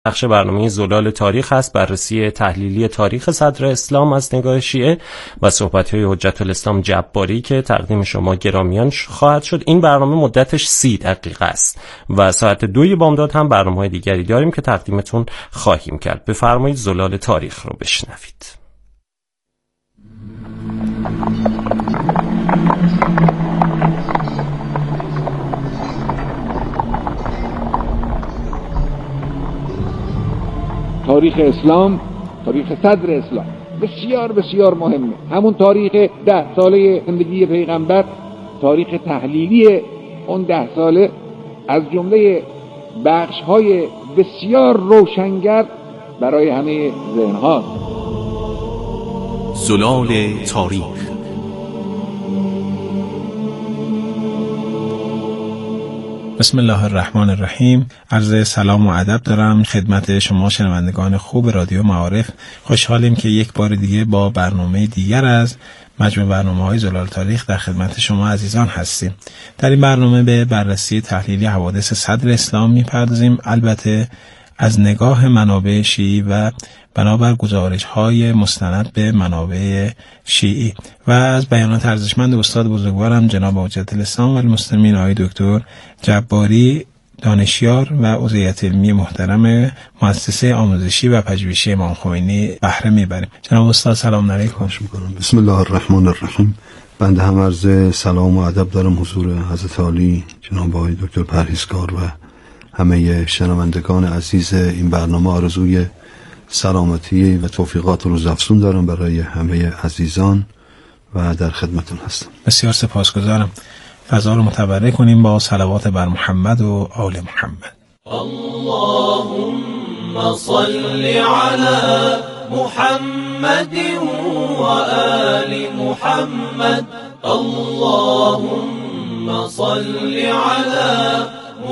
بخش برنامه زلال تاریخ هست، بررسی تحلیلی تاریخ صدر اسلام از نگاه شیعه و صحبت‌های حجت الاسلام جباری که تقدیم شما گرامیان خواهد شد. این برنامه مدتش 30 دقیقه است و ساعت 2 بامداد هم برنامه‌های دیگری داریم که تقدیمتون خواهیم کرد. بفرمایید زلال تاریخ رو بشنوید. تاریخ اسلام، تاریخ صدر اسلام بسیار بسیار مهمه. همون تاریخ 10 ساله زندگی پیغمبر، تاریخ تحلیلی اون 10 ساله از جمله بخش‌های بسیار روشنگر برای همه ذهن‌ها. زلال تاریخ. بسم الله الرحمن الرحیم. عرض سلام و ادب دارم خدمت شما شنوندگان خوب رادیو معارف. خوشحالیم که یک بار دیگه با برنامه دیگر از مجموع برنامه‌های زلال تاریخ در خدمت شما عزیزان هستیم. در این برنامه به بررسی تحلیلی حوادث صدر اسلام می‌پردازیم، البته از نگاه منابع شیعی و بنابر گزارش‌های مستند به منابع شیعی و از بیانات ارزشمند استاد بزرگوارم جناب حجت الاسلام و المسلمین آقای دکتر جباری، دانشیار و عضویت علمی محترم مؤسسه آموزشی و پژوهشی امام خمینی بهره میبریم. جناب استاد سلام علیکم. بسم الله الرحمن الرحیم. بنده هم عرض سلام و ادب دارم حضور حضرت عالی جناب آقای دکتر پرهیزکار و همه شنوندگان عزیز این برنامه. آرزوی سلامتی و توفیقات روزافزون دارم برای همه عزیزان و در خدمتون هستم. بسیار سپاسگزارم. فضا رو متبرک کنیم با صلوات بر محمد و آل محمد. اللهم صل على محمد و آل محمد. اللهم صل على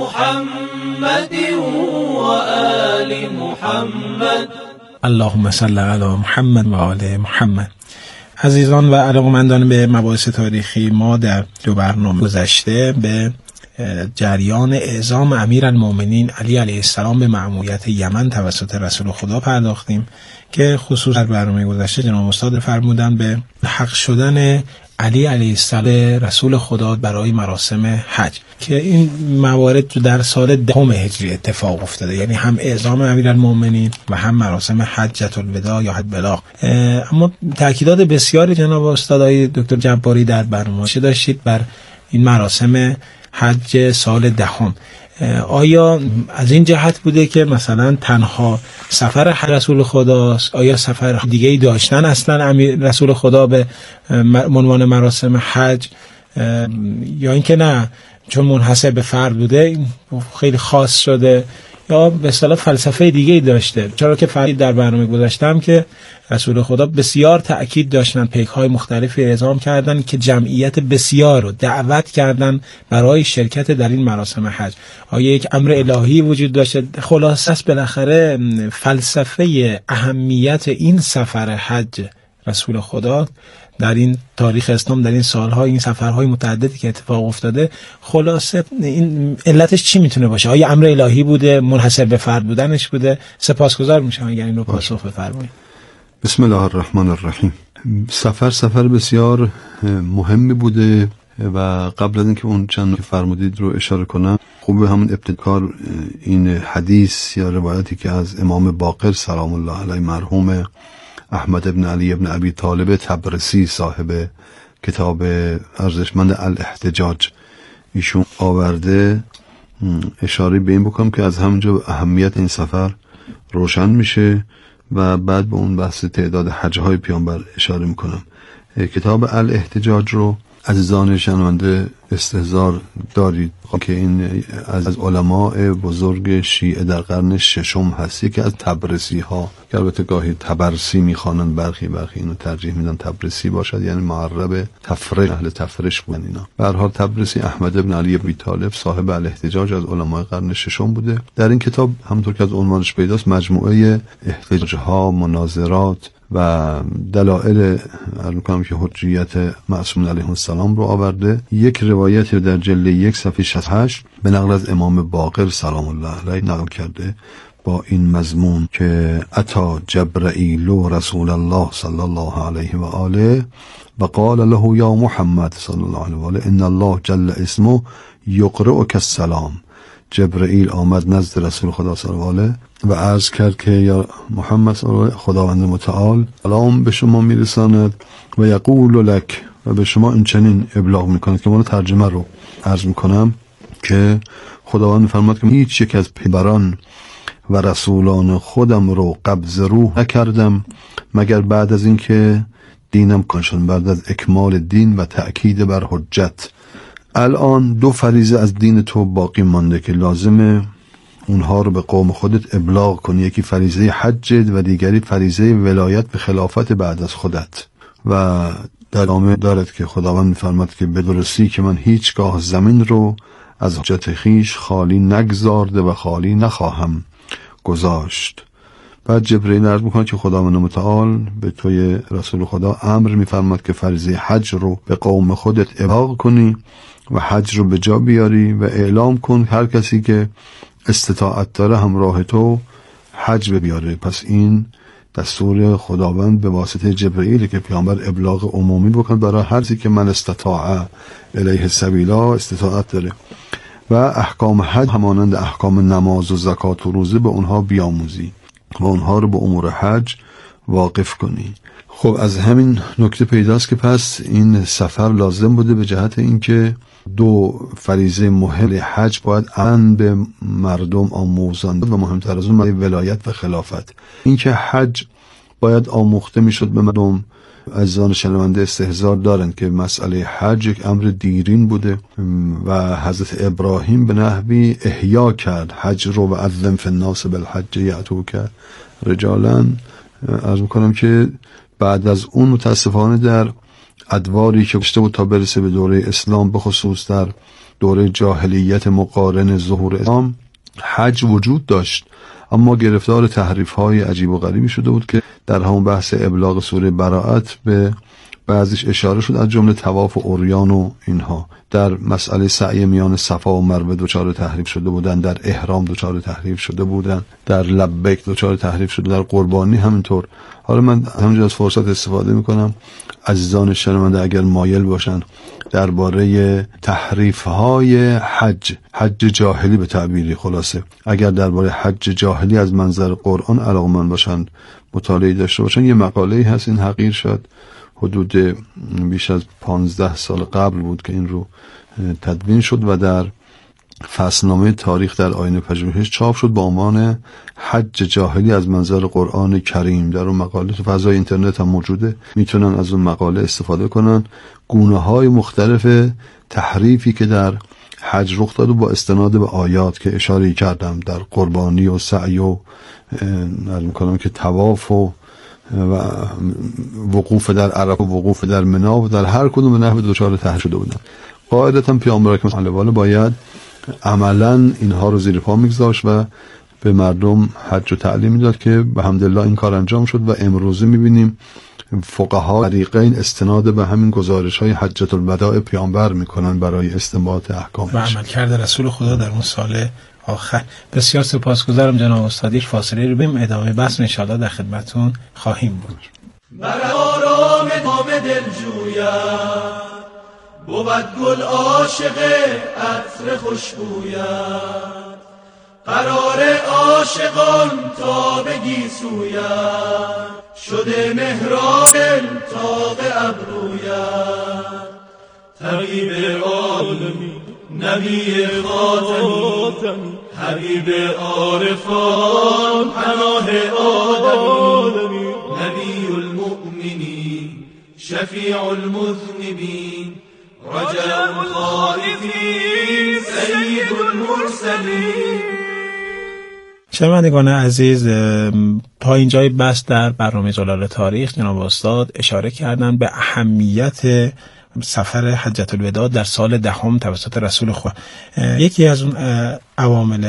محمد و آل محمد. اللهم صل علی محمد و آل محمد. عزیزان و علاقه‌مندان به مباحث تاریخی، ما در 2 برنامه گذشته به جریان اعزام امیرالمومنین علی علیه السلام به مأموریت یمن توسط رسول خدا پرداختیم که خصوصا در برنامه گذشته جناب استاد فرمودن به حق شدن علی علیه السلام رسول خدا برای مراسم حج که این موارد در سال 10 هجری اتفاق افتاده، یعنی هم اعزام امیرالمومنین و هم مراسم حجۃ الوداع یا حج بلاغ. اما تاکیدات بسیاری جناب استادای دکتر جباری در برنامه داشتید بر این مراسم حج سال 10. آیا از این جهت بوده که مثلا تنها سفر رسول خداست؟ آیا سفر دیگه‌ای داشتن اصلا رسول خدا به عنوان مراسم حج، یا اینکه نه چون منحصر به فرد بوده خیلی خاص شده، یا به اصطلاح فلسفه دیگه‌ای داشته؟ چرا که فرید در برنامه گذاشتم که رسول خدا بسیار تأکید داشتن، پیک‌های مختلفی اعزام کردن که جمعیت بسیار رو دعوت کردن برای شرکت در این مراسم حج. آیا یک امر الهی وجود داشته؟ خلاصه است بالاخره فلسفه اهمیت این سفر حج رسول خدا در این تاریخ اسلام، در این سالها، این سفرهای متعددی که اتفاق افتاده، خلاصه این علتش چی میتونه باشه؟ آیا امر الهی بوده، منحصر به فرد بودنش بوده؟ سپاسگزار میشم اگر این رو پاسخ بفرمایید. بسم الله الرحمن الرحیم. سفر بسیار مهمی بوده و قبل از اینکه اون چند که فرمودید رو اشاره کنم، خوبه همون ابتکار این حدیث یا روایتی که از امام باقر سلام الله علیه مرحوم احمد ابن علی ابن ابی طالب تبرسی صاحب کتاب ارزشمند الاحتجاج ایشون آورده، اشاره به این بکنم که از همونجا اهمیت این سفر روشن میشه و بعد به اون بحث تعداد حج‌های پیامبر اشاره میکنم. کتاب الاحتجاج رو عزیزان شنونده استحضار دارید که این از علماء بزرگ شیعه در قرن 6 هست، که از تبرسی ها که البته گاهی تبرسی میخوانن، برخی اینو ترجیح میدن تبرسی باشد، یعنی معرب تفرش، اهل تفرش بودن اینا. به هر حال تبرسی احمد ابن علی ابی طالب صاحب الاحتجاج از علماء قرن 6 بوده. در این کتاب همونطور که از عنوانش پیداست مجموعه احتجاج ها، مناظرات و دلائل میکنم که حجیت معصوم علیه السلام رو آورده. یک روایتی در جلد 1 صفحه 68 به نقل از امام باقر سلام الله علیه نقل کرده با این مضمون که اتا جبرئیل رسول الله صلی الله علیه و آله و قال له یا محمد صلی الله علیه و آله ان الله جل اسمه یقرئک السلام. جبرئیل آمد نزد رسول خدا صلی الله علیه و عرض کرد که یا محمد صلی الله علیه خداوند متعال سلام به شما میرساند و یقول لک و به شما این چنین ابلاغ میکند که من ترجمه رو عرض میکنم که خداوند میفرماد که هیچ یک از پیغمبران و رسولان خودم رو قبض روح نکردم مگر بعد از اینکه دینم کنشون، بعد از اکمال دین و تأکید بر حجت. الان 2 فریضه از دین تو باقی مانده که لازمه اونها رو به قوم خودت ابلاغ کنی. یکی فریضه حج و دیگری فریضه ولایت به خلافت بعد از خودت. و در ادامه دارد که خداوند می‌فرماد که به درستی که من هیچگاه زمین رو از حجت خیش خالی نگذارده و خالی نخواهم گذاشت. بعد جبرئیل عرض میکنه که خداوند متعال به توی رسول خدا امر میفرماد که فریضه حج رو به قوم خودت ابلاغ کنی و حج رو به جا بیاری و اعلام کن هر کسی که استطاعت داره همراه تو حج بیاره. پس این دستور خداوند به واسطه جبرئیل که پیامبر ابلاغ عمومی بکنه برای هر کسی که من استطاع الیه سبیلا استطاعت داره و احکام حج همانند احکام نماز و زکات و روزه به اونها بیاموزی و اونها رو به امور حج واقف کنی. خب از همین نکته پیداست که پس این سفر لازم بوده به جهت اینکه 2 فریضه مهم حج باید به مردم آموزان و مهمتر از اون ولایت و خلافت. اینکه حج باید آموخته میشد به مردم. عزیزان شنونده استحضار دارند که مسئله حج یک امر دیرین بوده و حضرت ابراهیم به نحوی احیا کرد حج رو و اذن فی الناس بالحج یأتوک رجالا. عرض میکنم که بعد از اون متاسفانه در ادواری که گشته بود تا برسه به دوره اسلام، به خصوص در دوره جاهلیت مقارن ظهور اسلام، حج وجود داشت اما گرفتار تحریف‌های عجیب و غریبی شده بود که در همون بحث ابلاغ سوره براءت به بعضیش اشاره شد، از جمله طواف و عریان و اینها. در مسئله سعی میان صفا و مروه دچار تحریف شده بودن، در احرام دچار تحریف شده بودن، در لبیک دچار تحریف شده، در قربانی همینطور. حالا من همینجا از فرصت استفاده میکنم عزیزان شنونده اگر مایل باشن درباره تحریف‌های حج جاهلی به تعبیری خلاصه، اگر درباره حج جاهلی از منظر قرآن علاقه‌مند باشن، مطالعه داشته باشن، یه مقاله‌ای هست این حقیر شد حدود بیش از 15 سال قبل بود که این رو تدوین شد و در فصلنامه تاریخ در آیین پژوهش چاپ شد با عنوان حج جاهلی از منظر قرآن کریم. در اون مقاله تو فضای اینترنت هم موجوده، میتونن از اون مقاله استفاده کنن. گونه‌های مختلف تحریفی که در حج رخ داد با استناد به آیات که اشاره کردم، در قربانی و سعی و نظر میکنم که طواف و وقوف در عرفه و وقوف در منی و در هر کدوم به نحو دچار تحریف شده بودن. قاعدتا پیامبر اکرم صلی الله علیه و آله باید عملا اینها رو زیر پا میگذاشت و به مردم حج و تعلیم میداد که به حمدالله این کار انجام شد و امروزه میبینیم فقها طریقین استناد به همین گزارش‌های حجۃ الوداع پیامبر میکنن برای استنباط احکام و عملکرد رسول خدا در اون سال آخر. بسیار سپاسگزارم جناب استاد. یک فاصله رو بریم، ادامه بحث انشاءالله در خدمتتون خواهیم بود. بر آرام دام دل جویم بود گل عاشق عطر خوشبویم، قرار عاشقان تا بگیسویم، شده محراب تا به ابرویم، طبیب عالمی نبی خاتمی، حبیب عارفان پناه آدمی، نبی المؤمنین شفیع المذنبین، رجاء الخائفین سید المرسلین. شنوندگان عزیز، تا اینجای بحث در برنامه جلال تاریخ جناب استاد اشاره کردن به اهمیت سفر حجۃ الوداع در سال 10 توسط رسول خدا. یکی از اون عوامل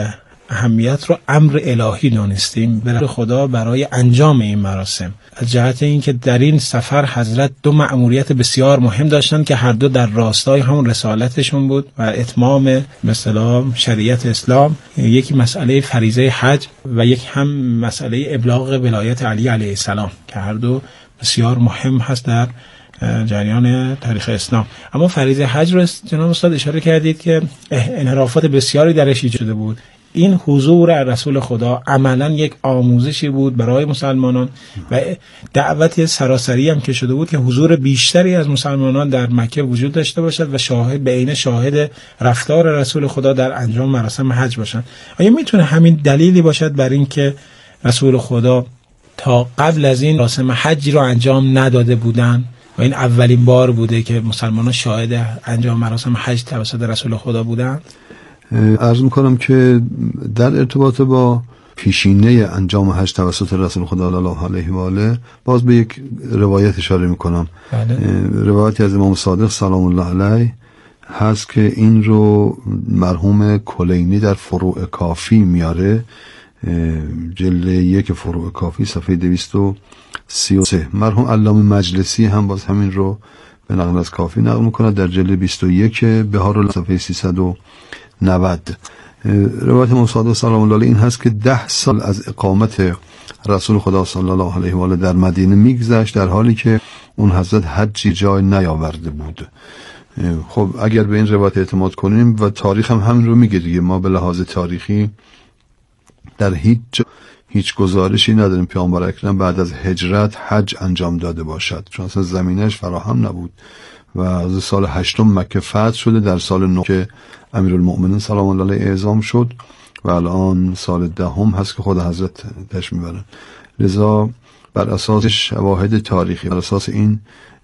اهمیت رو امر الهی دونستیم برای خدا برای انجام این مراسم، از جهت اینکه در این سفر حضرت دو مأموریت بسیار مهم داشتن که هر دو در راستای همون رسالتشون بود و اتمام به اصطلاح شریعت اسلام. یکی مسئله فریضه حج و یک هم مسئله ابلاغ ولایت علی علیه السلام که هر دو بسیار مهم هست در جریان تاریخ اسلام. اما فریضه حج رو جناب استاد اشاره کردید که انحرافات بسیاری درش ایجاد شده بود. این حضور رسول خدا عملا یک آموزشی بود برای مسلمانان و دعوت سراسری هم که شده بود که حضور بیشتری از مسلمانان در مکه وجود داشته باشد و شاهد به عین شاهد رفتار رسول خدا در انجام مراسم حج باشند. آیا میتونه همین دلیلی باشد بر این که رسول خدا تا قبل از این مراسم حج رو انجام نداده بودند و این اولین بار بوده که مسلمانان شاهد انجام مراسم حج توسط رسول خدا بودند؟ عرض میکنم که در ارتباط با پیشینه انجام حج توسط رسول خدا صلی الله علیه و آله باز به یک روایت اشاره میکنم. بله. روایتی از امام صادق سلام الله علیه هست که این رو مرحوم کلینی در فروع کافی میاره، جلد 1 فروع کافی صفحه 233. مرحوم علامه مجلسی هم باز همین رو به نقل از کافی نقل میکنه در جلد 21 بهار صفحه 390. روایت امام صادق سلام الله علیه این هست که 10 سال از اقامت رسول خدا صلی الله علیه و آله در مدینه میگذشت در حالی که اون حضرت حجی جای نیاورده بود. خب اگر به این روایت اعتماد کنیم و تاریخ هم همین رو میگه دیگه، ما به لحاظ تاریخی در هیچ گزارشی نداریم پیامبر اکرم بعد از هجرت حج انجام داده باشد، چون اصلا زمینش فراهم نبود و از سال 8 مکه فتح شده، در سال 9 که امیرالمؤمنین سلام الله علیه اعزام شد و الان سال 10 هست که خود حضرت تشریف میبرن. لذا بر اساس شواهد تاریخی، بر اساس این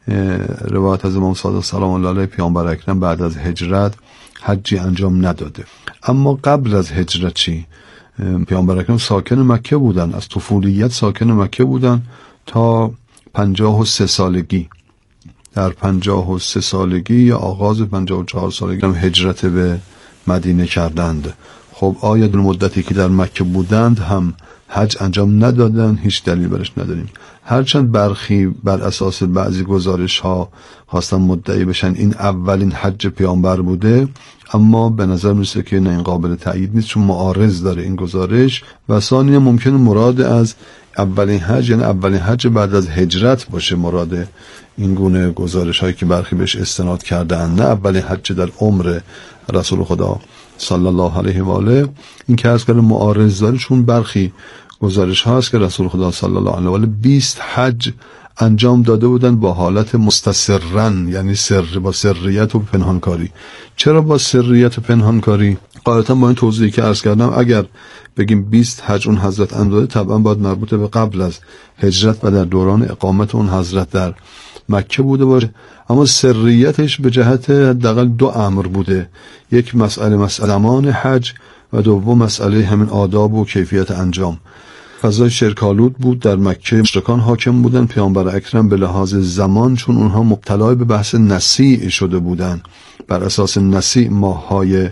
روایت از امام صادق سلام الله علیه پیامبر اکرم بعد از هجرت حجی انجام نداده. اما قبل از هجرت چی؟ پیامبر اکرم ساکن مکه بودن، از طفولیت ساکن مکه بودن تا 53 سالگی. در 53 سالگی یا آغاز 54 سالگی هم هجرت به مدینه کردند. خب آیا در مدتی که در مکه بودند هم حج انجام ندادن؟ هیچ دلیل برش نداریم. هرچند برخی بر اساس بعضی گزارش ها خواستن مدعی بشن این اولین حج پیامبر بوده، اما به نظر میرسه که نه، این قابل تایید نیست چون معارض داره این گزارش و ثانیاً ممکنه مراد از اولین حج یعنی اولین حج بعد از هجرت باشه مراد این گونه گزارش هایی که برخی بهش استناد کردن، نه اولین حج در عمر رسول خدا صلی الله علیه و آله. این که از کل معارض داره چون برخی گزارش ها هست که رسول خدا صلی الله علیه و آله 20 حج انجام داده بودن با حالت مستسرن، یعنی با سریت و پنهانکاری. چرا با سریت و پنهانکاری؟ قاعدتا با این توضیحی که عرض کردم اگر بگیم 20 حج اون حضرت انجام داده طبعا باید مربوط به قبل از هجرت و در دوران اقامت اون حضرت در مکه بوده باشه، اما سریتش به جهت حداقل 2 امر بوده. یک مسئله زمان حج و دوم مسئله همین آداب و کیفیت انجام. فضای شرک‌آلود بود، در مکه مشرکان حاکم بودن. پیامبر اکرم به لحاظ زمان چون اونها مبتلا به بحث نسیع شده بودن، بر اساس نسیع ماه‌های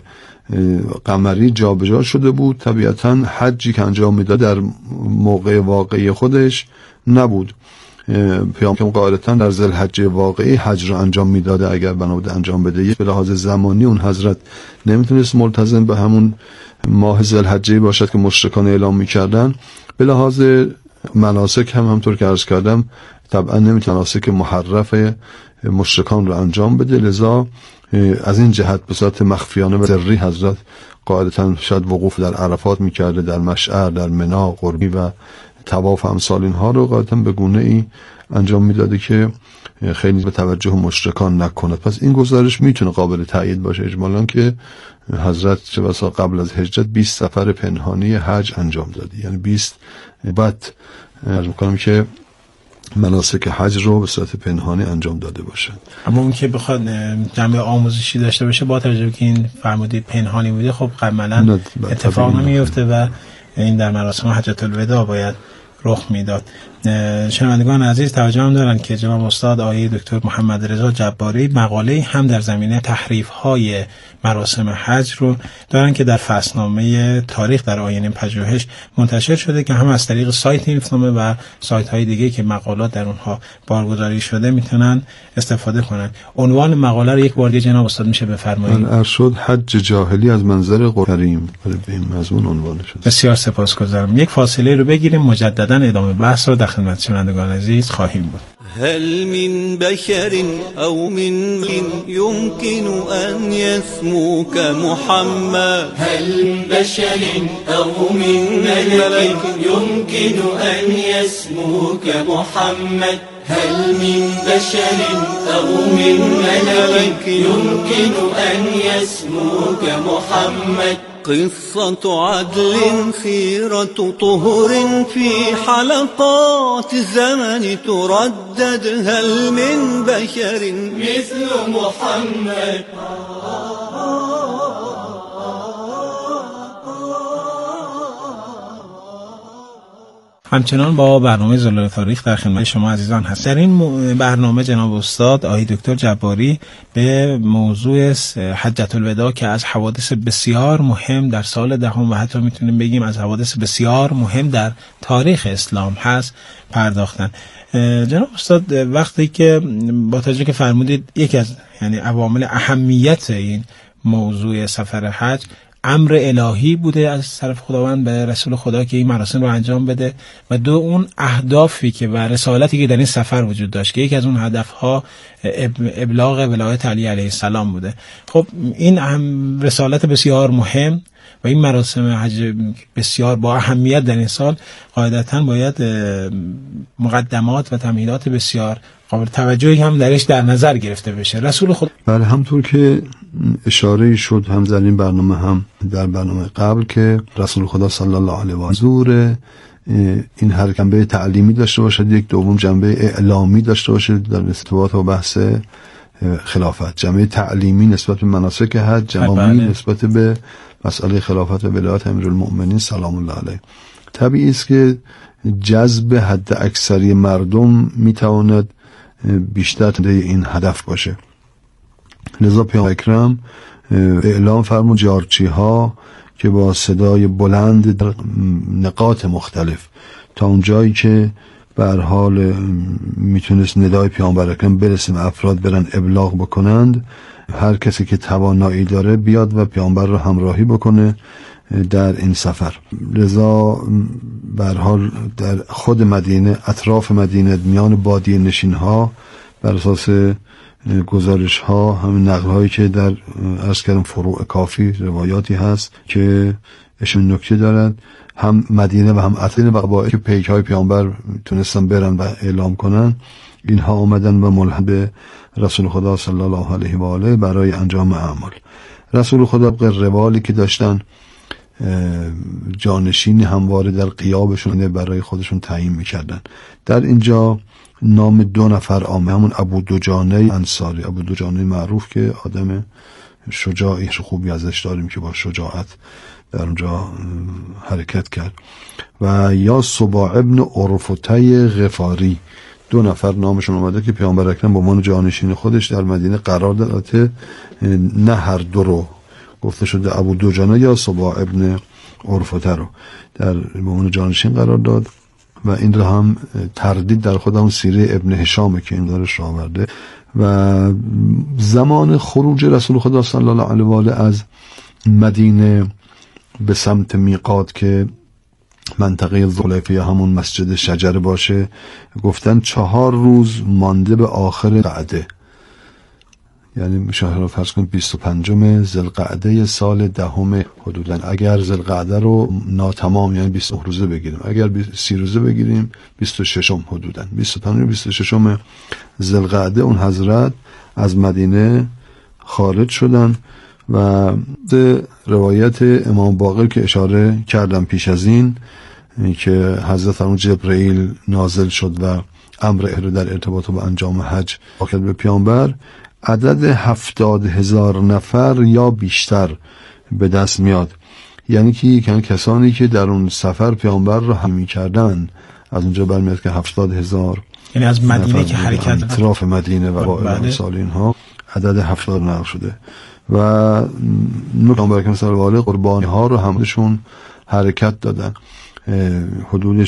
قمری جابجا شده بود، طبیعتاً حجی که انجام میداد در موقع واقعی خودش نبود. پیامبر قاعدتاً در ذوالحجه واقعی حج رو انجام میداده اگر بنا بود انجام بده. به لحاظ زمانی اون حضرت نمیتونست ملتزم به همون ماه ذوالحجه باشد که مشرکان اعلام میکردن. به لحاظ مناسک هم همطور که عرض کردم طبعا نمیتونه مناسک محرف مشرکان رو انجام بده، لذا از این جهت به صورت مخفیانه و سری حضرت قاعدتاً شاید وقوف در عرفات میکرده، در مشعر، در منا، قربی و طواف امثال اینها رو قاعدتاً به گونه ای انجام میداده که خیلی به توجه مشرکان نکند. پس این گزارش میتونه قابل تایید باشه اجمالاً که حضرت چه بسا قبل از هجرت 20 سفر پنهانی حج انجام داده، یعنی 20 بعد عرض میکنم که مناسک حج رو به صورت پنهانی انجام داده باشه. اما اون که بخواد جنبه آموزشی داشته باشه با توجه که این فرمودید پنهانی بوده، خب عملاً اتفاق نمیفته و این در مراسم حجۃ الوداع باید رخ میداد. شنوندگان عزیز توجه هم دارن که جناب استاد آقای دکتر محمد رضا جباری مقاله هم در زمینه تحریف‌های مراسم حج رو دارن که در فصلنامه تاریخ در آیین پژوهش منتشر شده که هم از طریق سایت این فصلنامه و سایت‌های دیگه که مقالات در اونها بارگذاری شده میتونن استفاده کنن. عنوان مقاله رو یک بار دیگه جناب استاد میشه بفرمایید؟ ارشد حج جاهلی از منظر کریم، به این مضمون عنوان شده. بسیار سپاسگزارم. یک فاصله رو بگیریم، مجددا ادامه بحث رو در خدمت شنوندگان عزیز خواهیم بود. هل من بشر او من يمكن ان يسموك محمد هل من بشر أو من ملك يمكن أن يسموك محمد هل من بشر أو من ملك يمكن أن يسموك محمد قصة عدل خيرة طهر في حلقات الزمن تردد هل من بشر مثل محمد همچنان با برنامه زلال تاریخ در خدمت شما عزیزان هست. در این برنامه جناب استاد آقای دکتر جباری به موضوع حجة الوداع که از حوادث بسیار مهم در سال دهم و حتی میتونیم بگیم از حوادث بسیار مهم در تاریخ اسلام هست پرداختن. جناب استاد وقتی که با توجه که فرمودید یکی از یعنی عوامل اهمیت این موضوع سفر حج امر الهی بوده از طرف خداوند به رسول خدا که این مراسم رو انجام بده و دو اون اهدافی که و رسالتی که در این سفر وجود داشت که یکی از اون هدفها ابلاغ ولایت علی علیه السلام بوده. خب این رسالت بسیار مهم و این مراسم حج بسیار با اهمیت در این سال قاعدتاً باید مقدمات و تمهیدات بسیار قابل توجهی هم درش در نظر گرفته بشه. رسول خدا بله، همطور که اشاره شد هم در این برنامه هم در برنامه قبل که رسول خدا صلی الله علیه و آله حضور این هر جنبه تعلیمی داشته باشد، یک دوم جنبه اعلامی داشته باشد در ارتباط با بحث خلافت، جنبه تعلیمی نسبت به مناسک حج، جنبه نسبت به مسئله خلافت و ولایت امیرالمؤمنین سلام الله علیه. طبیعی است که جذب حد اکثری مردم میتواند بیشتر تنده این هدف باشه. لذا پیامبر اکرم اعلام فرمود جارچی ها که با صدای بلند در نقاط مختلف تا اون جایی که به هر حال میتونست ندای پیامبر اکرم برسیم افراد برن ابلاغ بکنند، هر کسی که توانایی داره بیاد و پیامبر رو همراهی بکنه در این سفر. لذا به هر حال در خود مدینه، اطراف مدینه، میان بادیه نشین ها بر اساس گزارش ها، همین نقل هایی که در عرض کردم فروع کافی روایاتی هست که اشون نکته دارد، هم مدینه و هم اطراف بقبائل که پیک های پیامبر تونستن برن و اعلام کنن، اینها آمدن و ملحق به رسول خدا صلی الله علیه و آله برای انجام اعمال. رسول خدا روالی که داشتن جانشین همواره در غیابشون برای خودشون تعیین میکردن. در اینجا نام دو نفر آمد، همون ابو دجانه انصاری، ابو دجانه معروف که آدم شجاعی خوبی ازش داریم که با شجاعت در اونجا حرکت کرد، و یا سباع ابن عرفته غفاری، دو نفر نامشون اومده که پیامبر اکرم با عنوان جانشین خودش در مدینه قرار داد. نه هر دو رو گفته شده، ابو دجانه یا سباع ابن عرفته رو در با عنوان جانشین قرار داد و این رو هم تردید در خود اون سیره ابن هشامه که این دارش را آورده. و زمان خروج رسول خدا صلی الله علیه و آله از مدینه به سمت میقات که منطقه ذوالحلیفه یا همون مسجد شجره باشه، گفتن 4 روز مانده به آخر قعده، یعنی میشه فرض کنید 25 ذوالقعده سال 10 حدوداً. اگر ذوالقعده رو ناتمام یعنی 20 روزه بگیریم، اگر 30 روزه بگیریم 26 حدوداً 25 26 ذوالقعده اون حضرت از مدینه خارج شدن. و روایت امام باقر که اشاره کردم پیش از این که حضرت فرمود جبرئیل نازل شد و امر در ارتباط با انجام حج واقع به پیامبر، عدد 70,000 نفر یا بیشتر به دست میاد، یعنی که کسانی که در اون سفر پیامبر رو حمایت کردن از اونجا برمیاد که 70,000 یعنی از مدینه که حرکت اطراف مدینه و امثال اینها عدد 70 نقل شده و پیامبر اکرم صلی الله علیه قربانی ها رو همشون حرکت دادن. حدود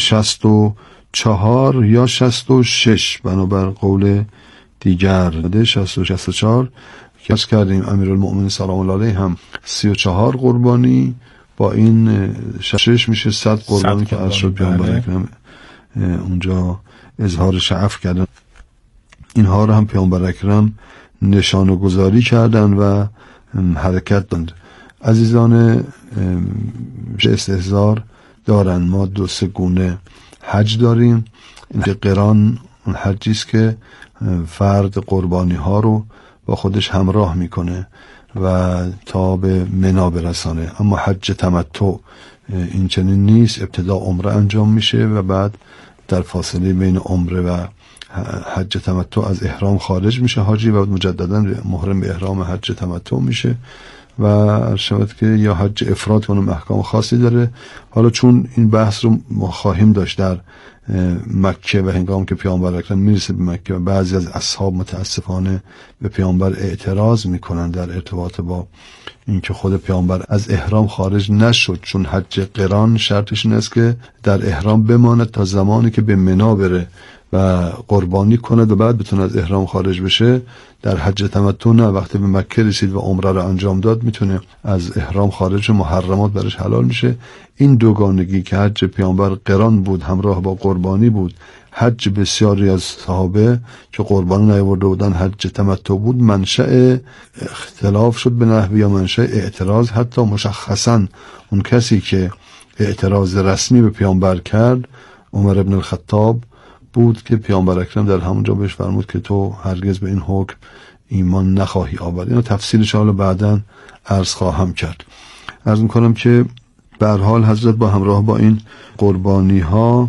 64 یا 66 بنابر قول دیگر 64 که از کردیم امیرالمؤمنین سلام الله علیه هم 34 قربانی با این 66 میشه 100 قربانی که عرض شد پیامبر اکرم اونجا اظهار شعف کردن. اینها رو هم پیامبر اکرم نشانه گذاری کردن و حرکت دادند. عزیزان استحضار دارن، ما 2-3 گونه حج داریم. قران اون حجی است که فرد قربانی ها رو با خودش همراه میکنه و تا به منا برسانه. اما حج تمتع این چنین نیست، ابتدا عمره انجام میشه و بعد در فاصله بین عمره و حج تمتع از احرام خارج میشه حاجی و مجددا محرم به احرام حج تمتع میشه و ارشد که یا حج افراد اون احکام خاصی داره. حالا چون این بحث رو ما خواهیم داشت در مکه و هنگام که پیامبر اکرم میرسه به مکه و بعضی از اصحاب متاسفانه به پیامبر اعتراض میکنن در ارتباط با اینکه خود پیامبر از احرام خارج نشد، چون حج قران شرطش این است که در احرام بماند تا زمانی که به منا بره و قربانی کند و بعد بتونه از احرام خارج بشه. در حج تمتع نه، وقتی به مکه رسید و عمره رو انجام داد میتونه از احرام خارج و محرمات برش حلال میشه. این دوگانگی که حج پیامبر قران بود همراه با قربانی بود، حج بسیاری از صحابه که قربانی نیاورده بودن حج تمتع بود، منشأ اختلاف شد به نحوی یا منشأ اعتراض. حتی مشخصا اون کسی که اعتراض رسمی به پیامبر کرد عمر ابن الخطاب بود که پیامبر اکرم در همونجا بهش فرمود که تو هرگز به این حکم ایمان نخواهی آورد. اینو تفصیلش حالا بعداً عرض خواهم کرد. عرض میکنم که به هر حال حضرت با همراه با این قربانی ها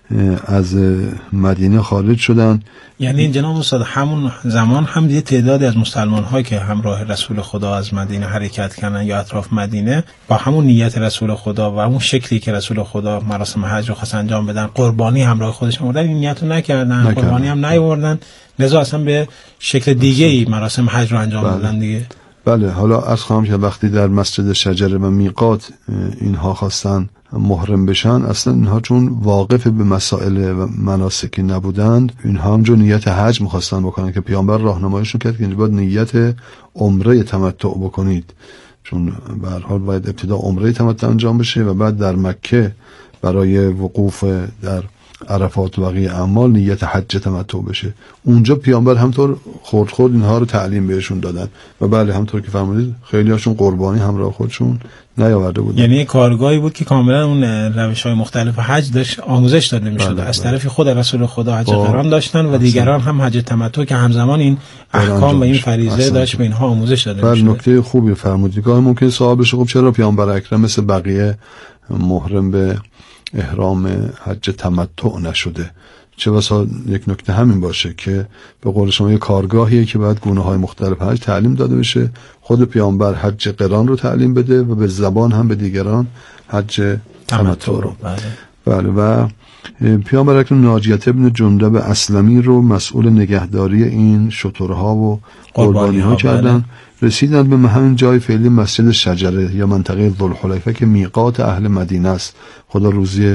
از مدینه خارج شدن. یعنی جناب استاد همون زمان هم یه تعدادی از مسلمان ها که همراه رسول خدا از مدینه حرکت کردن یا اطراف مدینه با همون نیت رسول خدا و همون شکلی که رسول خدا مراسم حج رو خواست انجام بدن قربانی همراه خودشون بودن، این نیت رو نکردن، قربانی هم نیاوردن، لذا اصلا به شکل دیگه ای مراسم حج رو انجام دادن دیگه. بله، حالا از خواهم که وقتی در مسجد شجره و میقات اینها خواستن محرم بشن، اصلا اینها چون واقف به مسائل و مناسکی نبودند، اینها هم جو نیت حج میخواستن بکنن که پیامبر راهنماییشون کرد که باید نیت عمره تمتع بکنید، چون به هر حال باید ابتدا عمره تمتع انجام بشه و بعد در مکه برای وقوف در عرفات و بقیه اعمال نیت حج تمتع بشه. اونجا پیامبر همطور خرد اینها رو تعلیم بهشون دادن و بله همطور که فرمودید خیلی هاشون قربانی همراه خودشون نیاورده بودن. یعنی کارگاهی بود که کاملا اون روش‌های مختلف حج داشت آموزش داده می‌شد. از طرف خود رسول خدا حج قران داشتن و دیگران هم حج تمتع که همزمان این احکام و این فریضه داشت به اینها آموزش داده می‌شد. نکته خوبی فرمودید. گاهی ممکن سوال بشه خب چرا پیامبر اکرم مثل بقیه محرم به احرام حج تمتع نشده؟ چه بسا یک نکته همین باشه که به قول شما یک کارگاهیه که باید گونه‌های مختلف حج تعلیم داده بشه. خود پیامبر حج قران رو تعلیم بده و به زبان هم به دیگران حج تمتع رو. بله. و پیامبر اکرم ناجیت ابن جندب اسلمی رو مسئول نگهداری این شترها و قربانی‌ها کردن. رسیدن به همین جای فعلی مسجد شجره یا منطقه ذوالحلیفه که میقات اهل مدینه است. خدا روزی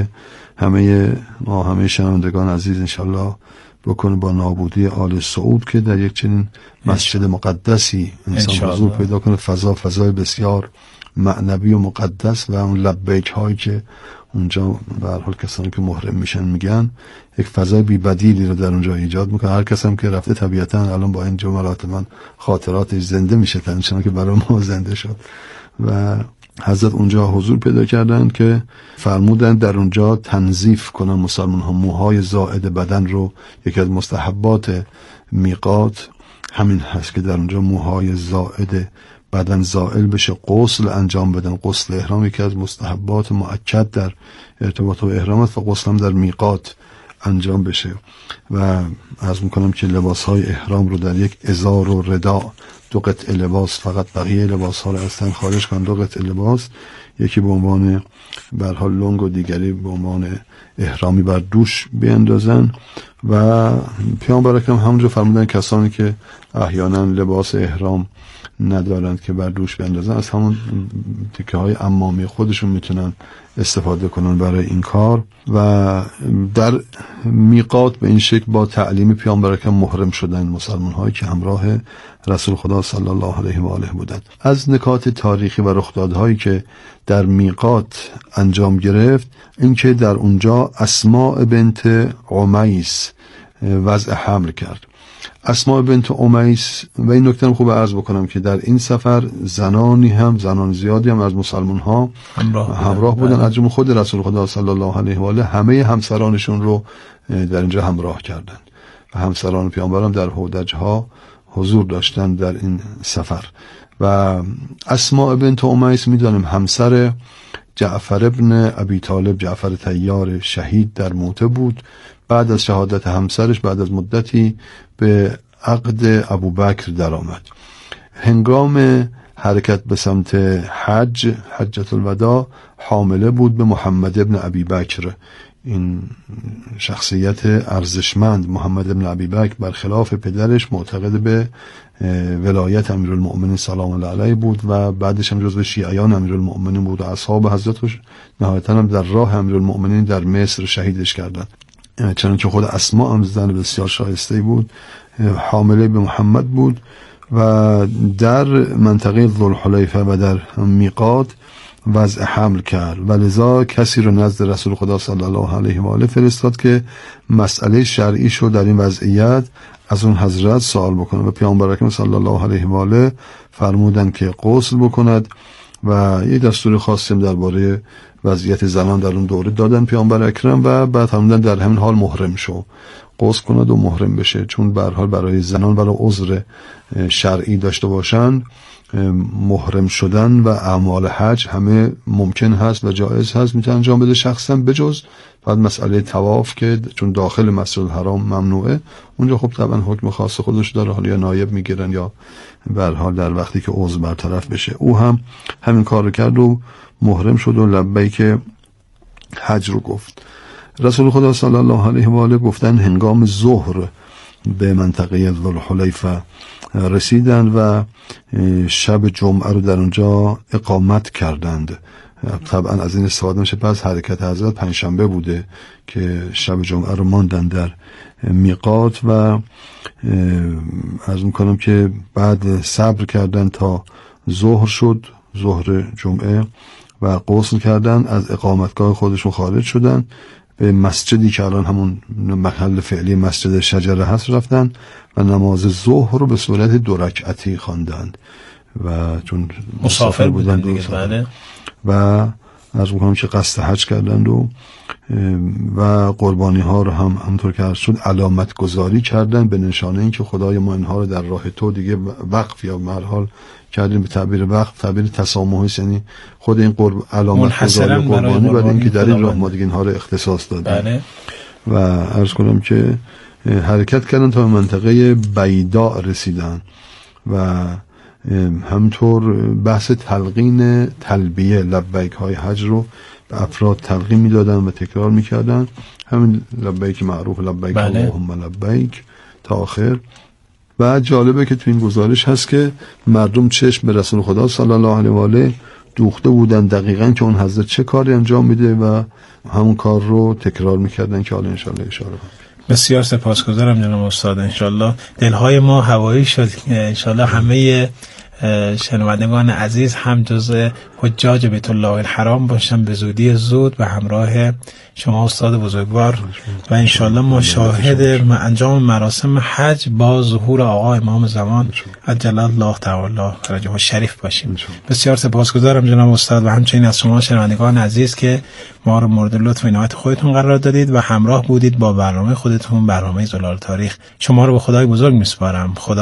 همه شنوندگان عزیز انشالله بکنه با نابودی آل سعود که در یک چنین مسجد مقدسی انسان حضور پیدا کنه، فضای بسیار معنوی و مقدس و اون لبیک هایی که اونجا به هر حال کسانی که محرم میشن میگن یک فضای بی بدیلی رو در اونجا ایجاد میکنه. هر کس هم که رفته طبیعتا الان با این جملات من خاطراتش زنده میشه چون که برای ما زنده شد و حضرت اونجا حضور پیدا کردن که فرمودن در اونجا تنظیف کنن مسلمان ها موهای زائد بدن رو. یکی از مستحبات میقات همین هست که در اونجا موهای زائد بدن زائل بشه، غسل انجام بدن. غسل احرام یکی از مستحبات مؤکد در ارتباط با احرامات و غسل هم در میقات انجام بشه. و عرض میکنم که لباس های احرام رو در یک ازار و رداء، 2 قطعه لباس، فقط بقیه لباس ها رو اصلا خارج کن. 2 قطعه لباس، یکی به عنوان به هر حال لنگ و دیگری به عنوان احرامی بر دوش بیندازن و پیامبر اکرم همونجا فرمودن کسانی که احیانا لباس احرام ندارند که بر دوش بیندازن از همون تکه های عمامی خودشون میتونن استفاده کنن برای این کار. و در میقات به این شکل با تعلیم پیامبر اکرم محرم شدن مسلمان هایی که همراه رسول خدا صلی الله علیه و آله بودند. از نکات تاریخی و رخدادهایی که در میقات انجام گرفت اینکه در اونجا اسماء بنت عمیس وضع حمل کرد. اسماء بنت عمیس، و این نکته خوب عرض بکنم که در این سفر زنان زیادی هم از مسلمان ها همراه بودن، از جمله خود رسول خدا صلی الله علیه و آله همه همسرانشون رو در اینجا همراه کردند و همسران پیامبر هم در حودج ها حضور داشتن در این سفر. و اسماء بنت عمیس میدانیم همسر جعفر ابن ابی طالب، جعفر طیار شهید در موته بود. بعد از شهادت همسرش بعد از مدتی به عقد ابوبکر درآمد. هنگام حرکت به سمت حجۃ الوداع حامله بود به محمد ابن ابی بکر. این شخصیت ارزشمند محمد ابن ابی بکر برخلاف پدرش معتقد به ولایت امیرالمؤمنین سلام الله علیه بود و بعدش هم جزو شیعیان امیرالمؤمنین بود و اصحاب حضرتش نهایتاً هم در راه امیرالمؤمنین در مصر شهیدش کردند. چنانکه خود اسماء هم زن بسیار شایسته بود، حامله به محمد بود و در منطقه ذوالحلیفه و در میقات وضع حمل کرد و لذا کسی رو نزد رسول خدا صلی الله علیه و آله فرستاد که مسئله شرعی شو در این وضعیت از اون حضرت سوال بکنه و پیامبر اکرم صلی الله علیه و آله فرمودن که غسل بکند و یه دستور خاصی هم درباره وضعیت زنان در اون دوره دادن پیامبر اکرم و بعد فرمودن در همین حال محرم شو، غسل کند و محرم بشه، چون به هر حال برای زنان برای عذر شرعی داشته باشند محرم شدن و اعمال حج همه ممکن هست و جایز هست، میتونه انجام بده شخصا بجز بعد مسئله طواف که چون داخل مسجد الحرام ممنوعه، اونجا خب طبعا حکم خاص خودش داره، حالا یا نایب میگیرن یا به هر حال در وقتی که عضو برطرف بشه. او هم همین کار رو کرد و محرم شد و لبیک حج رو گفت. رسول خدا صلی الله علیه و آله گفتن هنگام ظهر به منطقه ذوالحلیفه رسیدند و شب جمعه رو در اونجا اقامت کردند. طبعا از این استفاده میشه پس حرکت حضرت پنجشنبه بوده که شب جمعه رو ماندن در میقات و عرض میکنم که بعد صبر کردن تا ظهر شد، ظهر جمعه، و غسل کردن، از اقامتگاه خودشون خارج شدن، به مسجدی که الان همون محل فعلی مسجد شجره هست رفتن و نماز ظهر رو به صورت 2 رکعتی خواندند و چون مسافر بودن دیگه بله، و از اون که قصد حج کردند و قربانی ها رو هم همطور که عرض شد علامت گذاری کردن به نشانه این که خدای ما اینها رو در راه تو دیگه وقف یا مرحال کردیم. به تعبیر وقف تعبیر تسامحی، یعنی خود این علامت گذاری و قربانی برای اینکه در این راه ما دیگه اینها رو اختصاص دادیم. بله. و عرض کنم که حرکت کردن تا منطقه بیضاء رسیدن و همطور بحث تلقین تلبیه لبیک های حج رو به افراد تلقین میدادن و تکرار میکردن، همین لبیک معروف لبیک اللهم لبیک تا آخر. و جالبه که تو این گزارش هست که مردم چشم به رسول خدا صلی الله علیه و آله دوخته بودن دقیقاً که اون حضرت چه کاری انجام میده و همون کار رو تکرار میکردن که حالا انشالله اشاره کنم. بسیار سپاسگزارم جناب استاد. انشالله دلهای ما هوایی شد، انشالله همه شنوندگان عزیز هم جزء حجاج بیت الله الحرام باشن به زود و همراه شما استاد بزرگوار و انشالله ما شاهد انجام مراسم حج با ظهور آقا امام زمان عجل الله تعالی فرجه شریف باشیم. بسیار سپاسگزارم جناب استاد و همچنین از شما شنوندگان عزیز که ما رو مورد لطف و عنایت خودتون قرار دادید و همراه بودید با برنامه خودتون، برنامه زلال تاریخ. شما رو به خدای بزرگ میسپارم. خدا